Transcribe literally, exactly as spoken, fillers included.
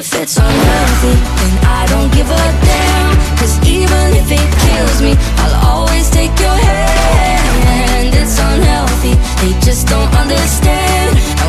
if it's unhealthy, then I don't give a damn. Cause even if it kills me, I'll always take your hand. It's unhealthy, they just don't understand.